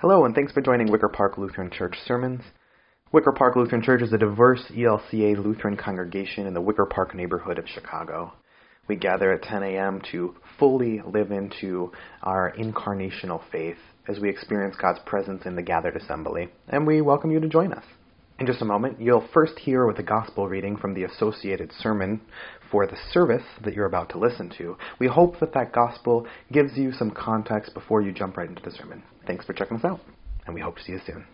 Hello, and thanks for joining Wicker Park Lutheran Church Sermons. Wicker Park Lutheran Church is a diverse ELCA Lutheran congregation in the Wicker Park neighborhood of Chicago. We gather at 10 a.m. to fully live into our incarnational faith as we experience God's presence in the gathered assembly, and we welcome you to join us. In just a moment, you'll first hear with a gospel reading from the associated sermon for the service that you're about to listen to. We hope that gospel gives you some context before you jump right into the sermon. Thanks for checking us out, and we hope to see you soon.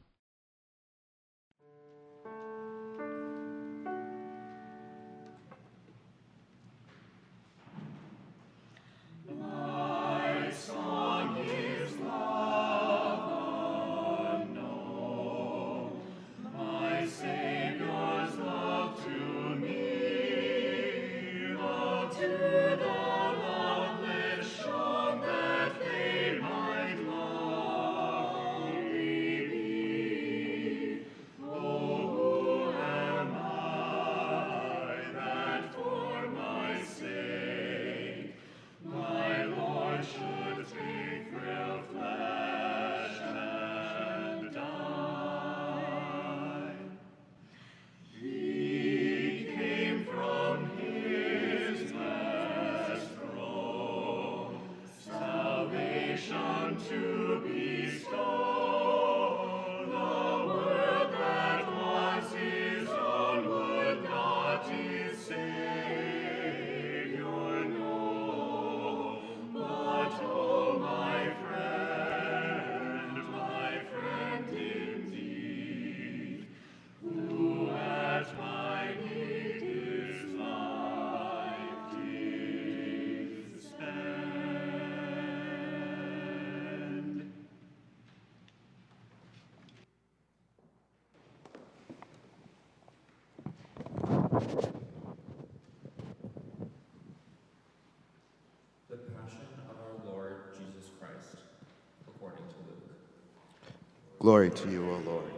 The Passion of our Lord Jesus Christ, according to Luke. Glory to you, O Lord.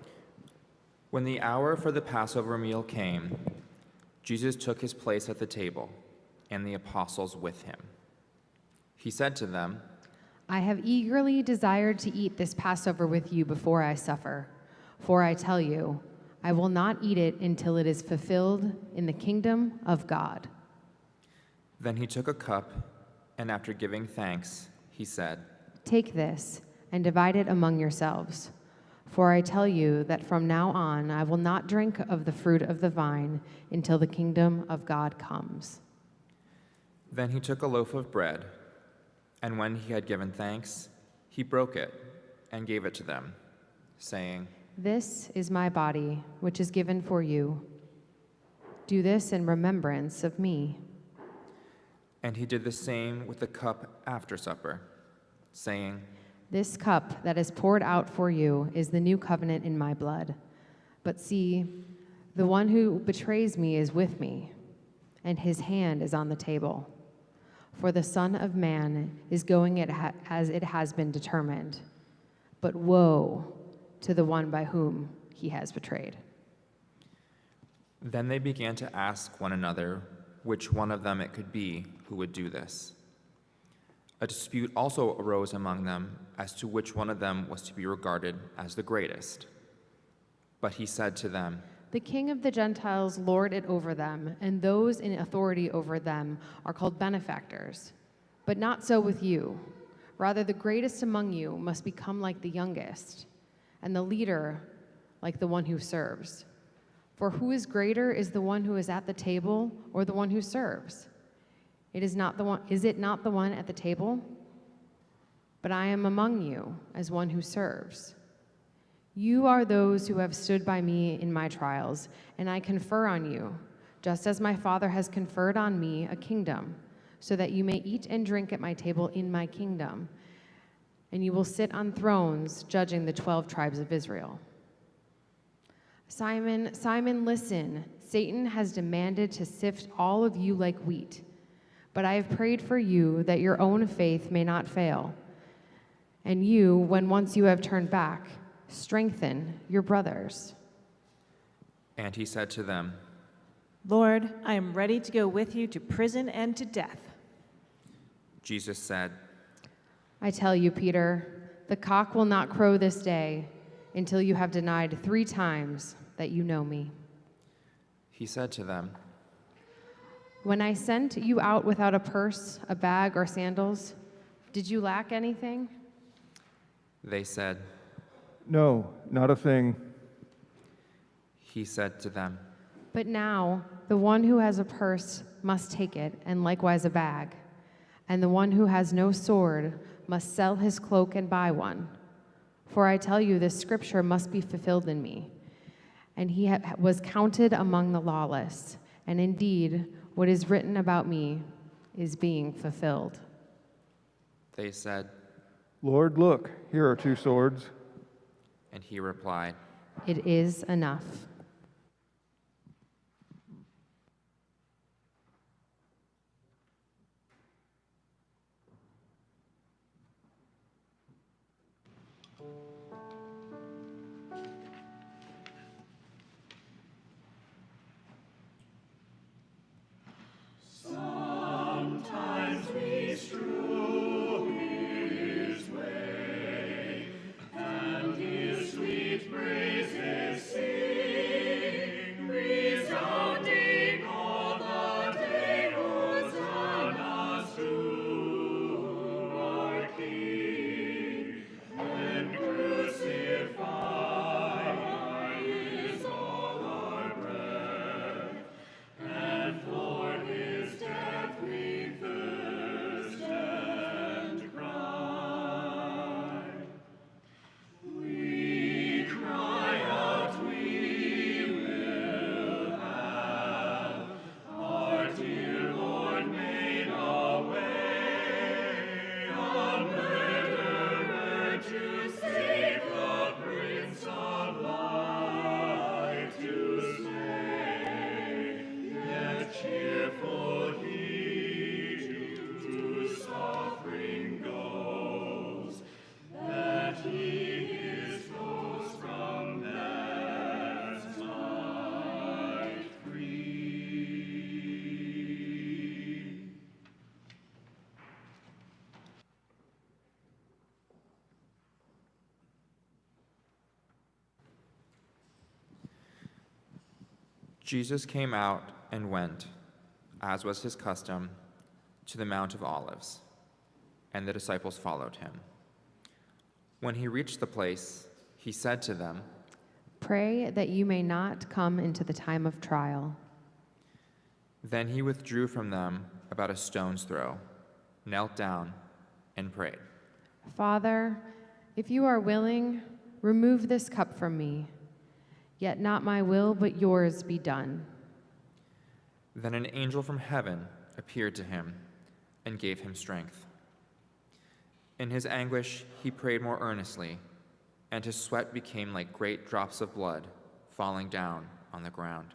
When the hour for the Passover meal came, Jesus took his place at the table, and the apostles with him. He said to them, I have eagerly desired to eat this Passover with you before I suffer. For I tell you, I will not eat it until it is fulfilled in the kingdom of God. Then he took a cup, and after giving thanks, he said, Take this and divide it among yourselves. For I tell you that from now on I will not drink of the fruit of the vine until the kingdom of God comes. Then he took a loaf of bread, and when he had given thanks, he broke it and gave it to them, saying, This is my body, which is given for you. Do this in remembrance of me. And he did the same with the cup after supper, saying, This cup that is poured out for you is the new covenant in my blood. But see, the one who betrays me is with me, and his hand is on the table. For the Son of Man is going as it has been determined. But woe to the one by whom he has betrayed. Then they began to ask one another which one of them it could be who would do this. A dispute also arose among them as to which one of them was to be regarded as the greatest. But he said to them, The King of the Gentiles lord it over them, and those in authority over them are called benefactors. But not so with you. Rather, the greatest among you must become like the youngest, and the leader like the one who serves. For who is greater is the one who is at the table or the one who serves? Is it not the one at the table? But I am among you as one who serves. You are those who have stood by me in my trials, and I confer on you, just as my Father has conferred on me a kingdom, so that you may eat and drink at my table in my kingdom, and you will sit on thrones judging the 12 tribes of Israel. Simon, Simon, listen. Satan has demanded to sift all of you like wheat, but I have prayed for you that your own faith may not fail. And you, when once you have turned back, strengthen your brothers. and he said to them, Lord, I am ready to go with you to prison and to death. Jesus said, I tell you, Peter, the cock will not crow this day until you have denied 3 times that you know me. He said to them, When I sent you out without a purse, a bag, or sandals, did you lack anything? They said, No, not a thing. He said to them, But now the one who has a purse must take it, and likewise a bag. And the one who has no sword must sell his cloak and buy one. For I tell you, this scripture must be fulfilled in me. And he was counted among the lawless. And indeed, what is written about me is being fulfilled. They said, Lord, look, here are 2 swords. and he replied, It is enough. Jesus came out and went, as was his custom, to the Mount of Olives, and the disciples followed him. When he reached the place, he said to them, Pray that you may not come into the time of trial. Then he withdrew from them about a stone's throw, knelt down, and prayed. Father, if you are willing, remove this cup from me. Yet not my will, but yours be done. Then an angel from heaven appeared to him and gave him strength. In his anguish, he prayed more earnestly, and his sweat became like great drops of blood falling down on the ground.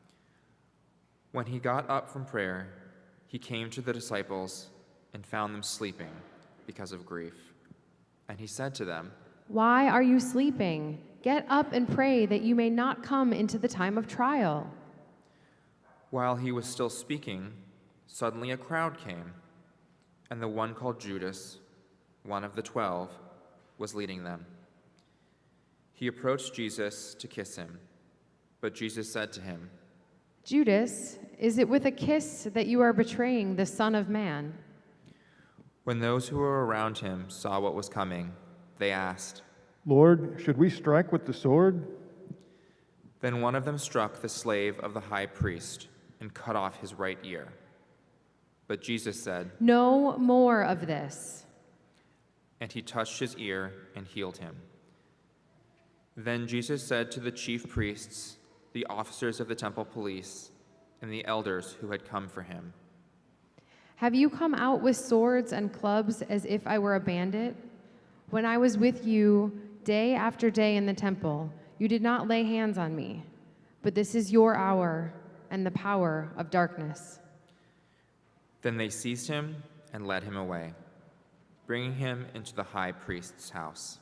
When he got up from prayer, he came to the disciples and found them sleeping because of grief. And he said to them, Why are you sleeping? Get up and pray that you may not come into the time of trial. While he was still speaking, suddenly a crowd came, and the one called Judas, one of the 12, was leading them. He approached Jesus to kiss him, but Jesus said to him, Judas, is it with a kiss that you are betraying the Son of Man? When those who were around him saw what was coming, they asked, Lord, should we strike with the sword? Then one of them struck the slave of the high priest and cut off his right ear. But Jesus said, No more of this. and he touched his ear and healed him. Then Jesus said to the chief priests, the officers of the temple police, and the elders who had come for him, Have you come out with swords and clubs as if I were a bandit? When I was with you day after day in the temple, you did not lay hands on me, but this is your hour and the power of darkness. Then they seized him and led him away, bringing him into the high priest's house.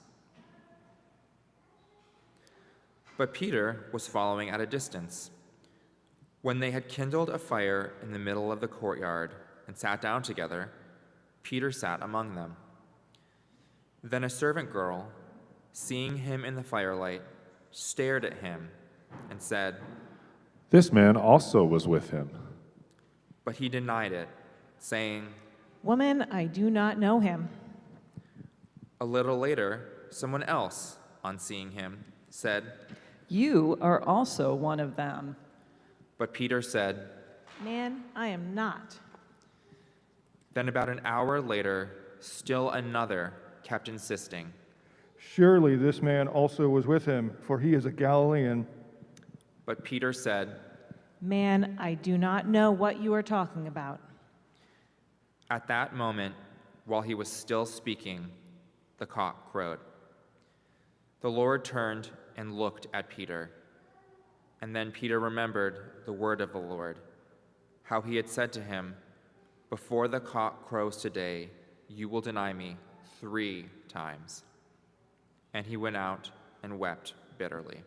But Peter was following at a distance. When they had kindled a fire in the middle of the courtyard and sat down together, Peter sat among them. Then a servant girl, seeing him in the firelight, stared at him and said, This man also was with him. but he denied it, saying, Woman, I do not know him. A little later, someone else, on seeing him, said, You are also one of them. but Peter said, Man, I am not. Then about an hour later, still another kept insisting, Surely this man also was with him, for he is a Galilean. but Peter said, Man, I do not know what you are talking about. At that moment, while he was still speaking, the cock crowed. The Lord turned and looked at Peter. And then Peter remembered the word of the Lord, how he had said to him, Before the cock crows today, you will deny me 3 times. And he went out and wept bitterly.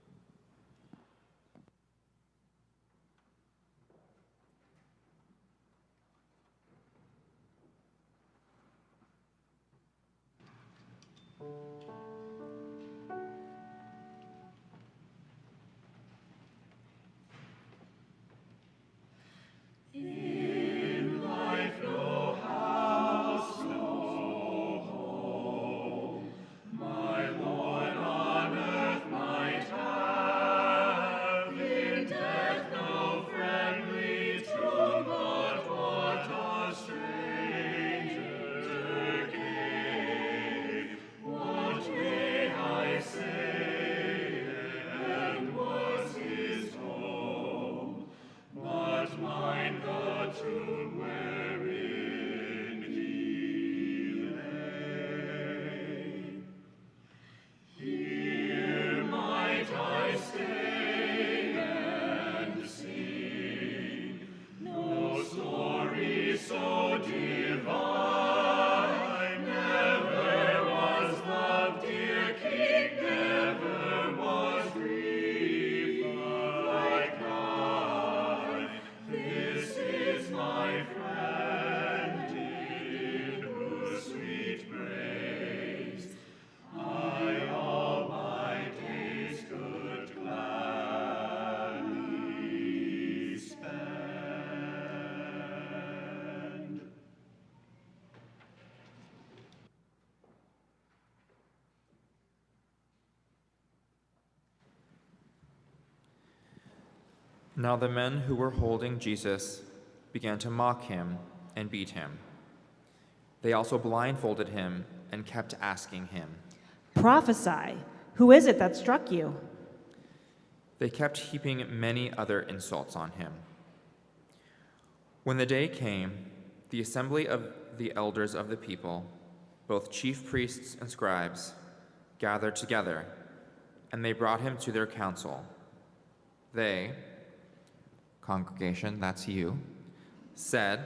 Now the men who were holding Jesus began to mock him and beat him. They also blindfolded him and kept asking him, Prophesy. Who is it that struck you? They kept heaping many other insults on him. When the day came, the assembly of the elders of the people, both chief priests and scribes, gathered together, and they brought him to their council. They, congregation, that's you, said,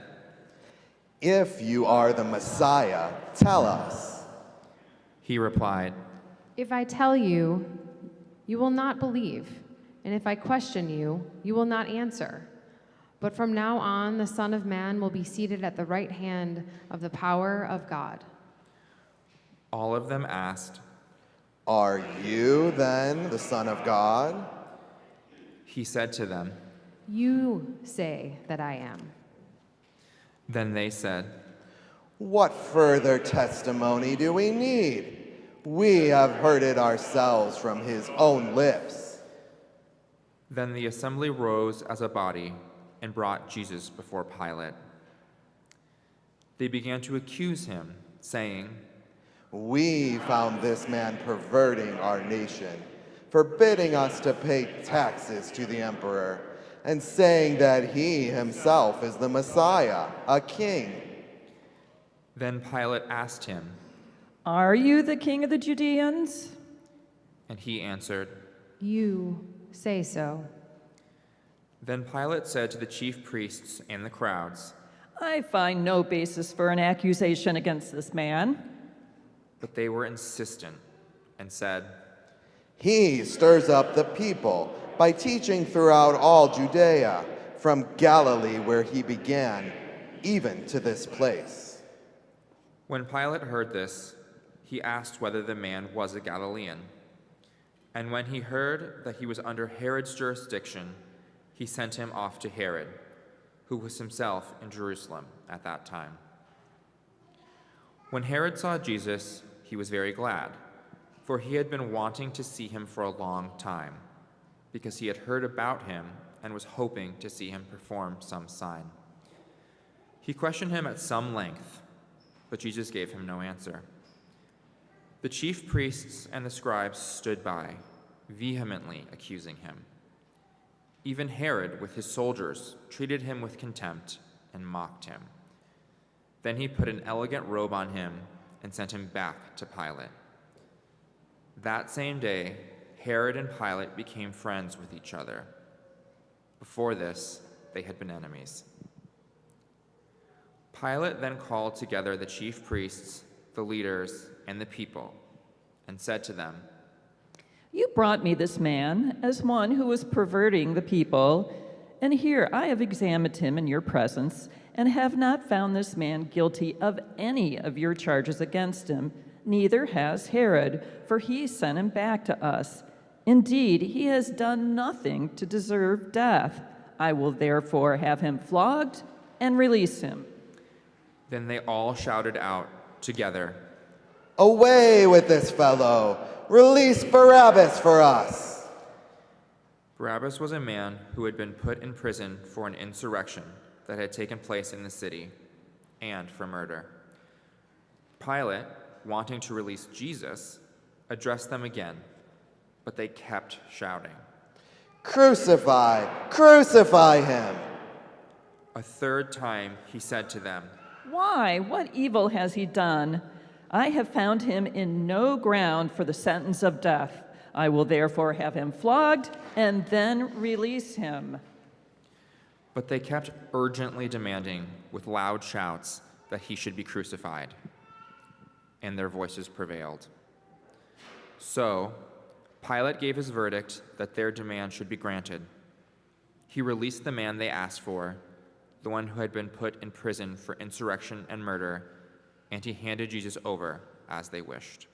If you are the Messiah, tell us. He replied, If I tell you, you will not believe, and if I question you, you will not answer. But from now on, the Son of Man will be seated at the right hand of the power of God. All of them asked, Are you then the Son of God? He said to them, You say that I am. Then they said, What further testimony do we need? We have heard it ourselves from his own lips. Then the assembly rose as a body and brought Jesus before Pilate. They began to accuse him, saying, We found this man perverting our nation, forbidding us to pay taxes to the emperor, and saying that he himself is the Messiah, a king. Then Pilate asked him, Are you the king of the Judeans? and he answered. You say so. Then Pilate said to the chief priests and the crowds, I find no basis for an accusation against this man. but they were insistent and said, He stirs up the people by teaching throughout all Judea, from Galilee where he began, even to this place. When Pilate heard this, he asked whether the man was a Galilean. And when he heard that he was under Herod's jurisdiction, he sent him off to Herod, who was himself in Jerusalem at that time. When Herod saw Jesus, he was very glad, for he had been wanting to see him for a long time, because he had heard about him and was hoping to see him perform some sign. He questioned him at some length, but Jesus gave him no answer. The chief priests and the scribes stood by, vehemently accusing him. Even Herod, with his soldiers, treated him with contempt and mocked him. Then he put an elegant robe on him and sent him back to Pilate. That same day, Herod and Pilate became friends with each other. Before this, they had been enemies. Pilate then called together the chief priests, the leaders, and the people, and said to them, You brought me this man as one who was perverting the people, and here I have examined him in your presence, and have not found this man guilty of any of your charges against him, neither has Herod, for he sent him back to us. Indeed, he has done nothing to deserve death. I will therefore have him flogged and release him. Then they all shouted out together, Away with this fellow! Release Barabbas for us! Barabbas was a man who had been put in prison for an insurrection that had taken place in the city, and for murder. Pilate, wanting to release Jesus, addressed them again, but they kept shouting, Crucify! Crucify him! A third time he said to them, Why? What evil has he done? I have found him in no ground for the sentence of death. I will therefore have him flogged and then release him. But they kept urgently demanding with loud shouts that he should be crucified, and their voices prevailed. So Pilate gave his verdict that their demand should be granted. He released the man they asked for, the one who had been put in prison for insurrection and murder, and he handed Jesus over as they wished.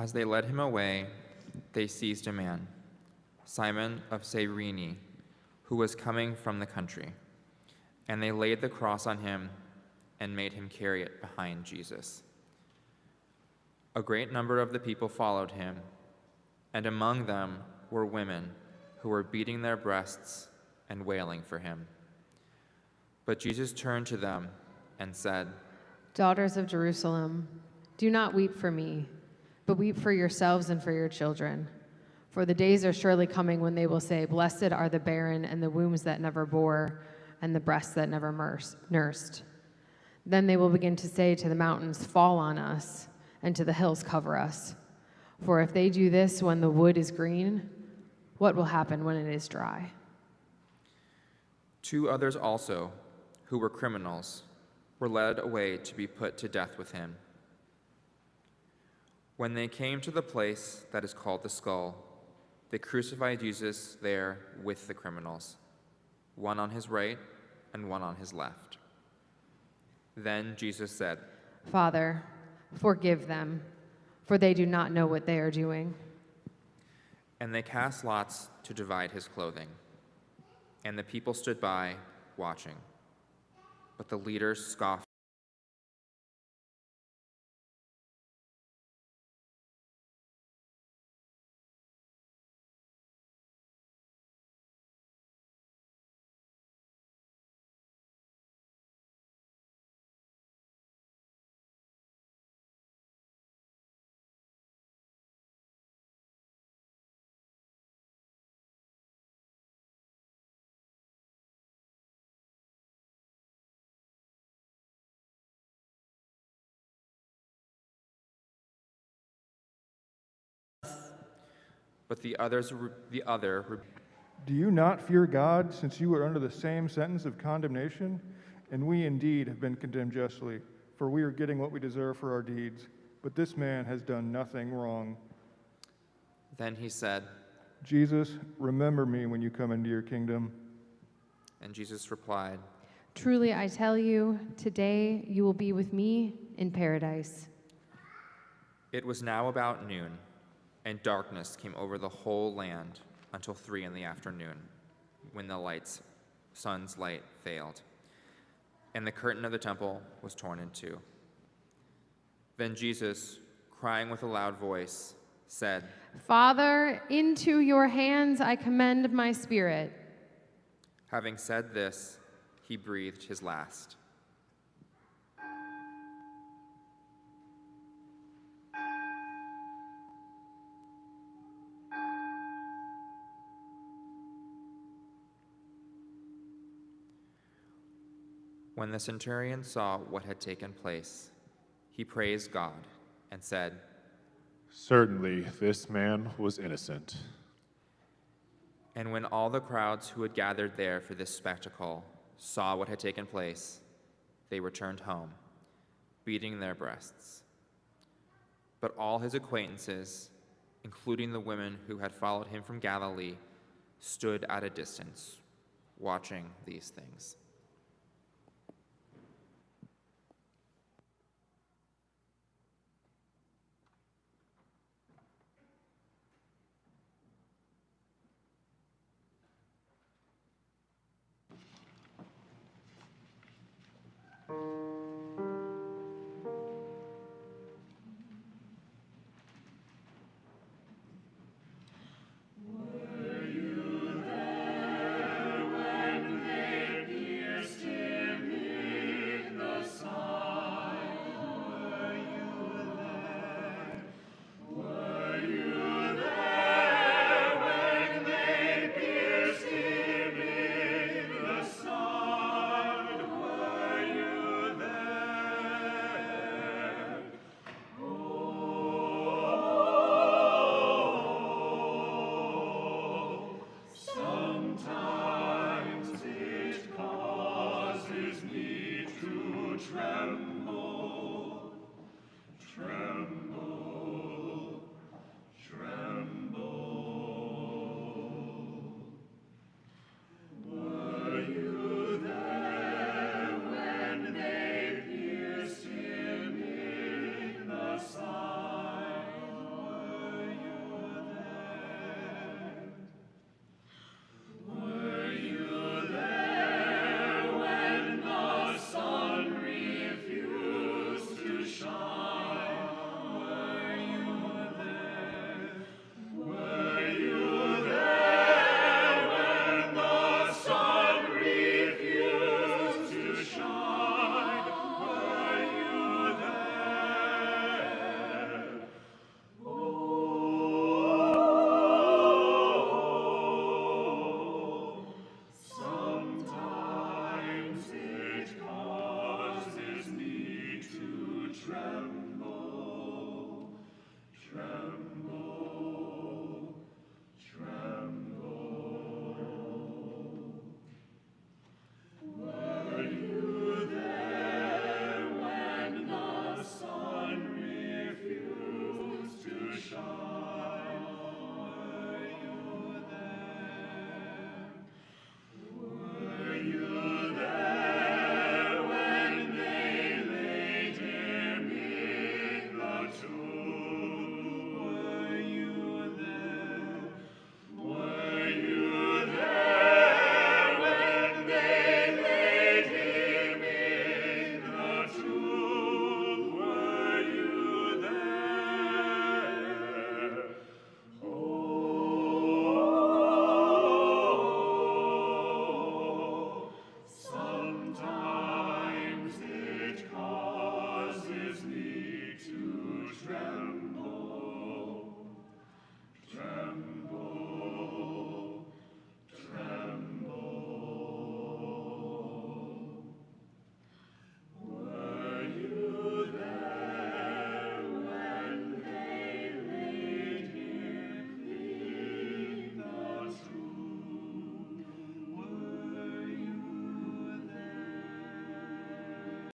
As they led him away, they seized a man, Simon of Cyrene, who was coming from the country, and they laid the cross on him and made him carry it behind Jesus. A great number of the people followed him, and among them were women who were beating their breasts and wailing for him. But Jesus turned to them and said, Daughters of Jerusalem, do not weep for me, but weep for yourselves and for your children. For the days are surely coming when they will say, Blessed are the barren and the wombs that never bore and the breasts that never nursed. Then they will begin to say to the mountains, Fall on us, and to the hills, cover us. For if they do this when the wood is green, what will happen when it is dry? 2 others also, who were criminals, were led away to be put to death with him. When they came to the place that is called the Skull, they crucified Jesus there with the criminals, one on his right and one on his left. Then Jesus said, Father, forgive them, for they do not know what they are doing. And they cast lots to divide his clothing. And the people stood by, watching. But the leaders scoffed. But the other Do you not fear God, since you are under the same sentence of condemnation? And we indeed have been condemned justly, for we are getting what we deserve for our deeds. But this man has done nothing wrong. Then he said, Jesus, remember me when you come into your kingdom. And Jesus replied, Truly I tell you, today you will be with me in paradise. It was now about noon, and darkness came over the whole land until 3 p.m, when the sun's light failed, and the curtain of the temple was torn in two. Then Jesus, crying with a loud voice, said, Father, into your hands I commend my spirit. Having said this, he breathed his last. When the centurion saw what had taken place, he praised God and said, Certainly this man was innocent. And when all the crowds who had gathered there for this spectacle saw what had taken place, they returned home, beating their breasts. But all his acquaintances, including the women who had followed him from Galilee, stood at a distance, watching these things.